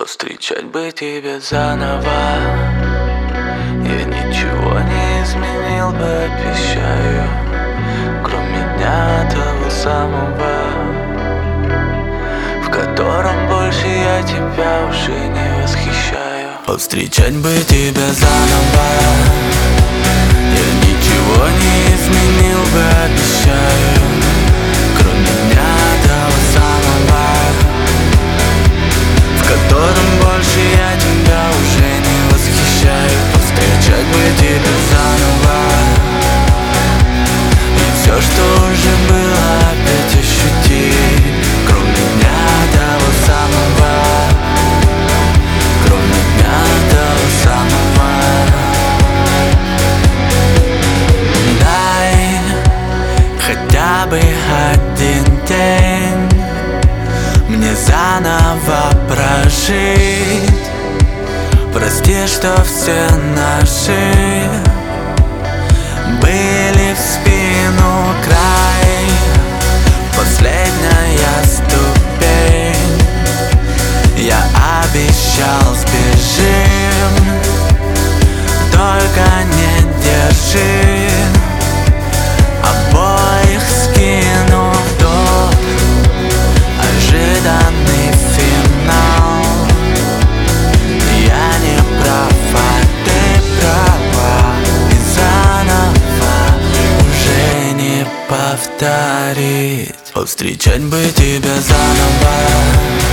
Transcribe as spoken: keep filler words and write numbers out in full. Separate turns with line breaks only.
Повстречать бы тебя заново. Я ничего не изменил бы, обещаю, кроме дня того самого, в котором больше я тебя уже не восхищаю. Повстречать бы тебя заново. Я ничего не изменил бы, обещаю, кроме дня того самого, в котором больше я тебя уже не восхищаю. Повстречать бы тебя заново, и все, что уже было, опять ощутить, кроме дня того самого, кроме дня того самого. Дай хотя бы один день мне заново прожить. Прости, что все наши были в спину край. Последняя ступень, я обещал, сбежим, только не держи обоих, скину в тот ожиданный финал. Я не права, ты права, и заново уже не повторить. Повстречать бы тебя заново.